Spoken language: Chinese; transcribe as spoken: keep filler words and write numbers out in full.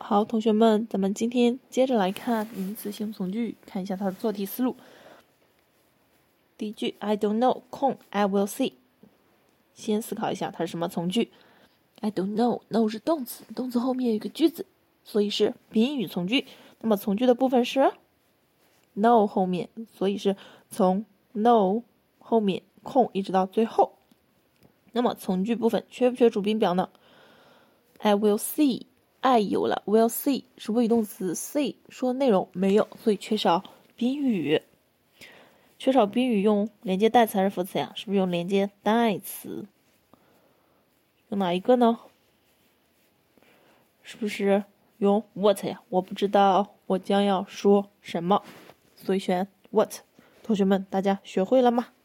好，同学们，咱们今天接着来看名词性从句，看一下它的做题思路。第一句 I don't know 空 I will see， 先思考一下它是什么从句。I don't know know 是动词，动词后面有一个句子，所以是宾语从句。那么从句的部分是 know 后面，所以是从 know 后面空一直到最后。那么从句部分缺不缺主宾表呢？ I will see I 有了 will see 是谓语动词 see 说内容没有，所以缺少宾语。缺少宾语用连接代词还是副词呀？是不是用连接代词？用哪一个呢？是不是用 what 呀？我不知道我将要说什么，所以选 what。同学们，大家学会了吗？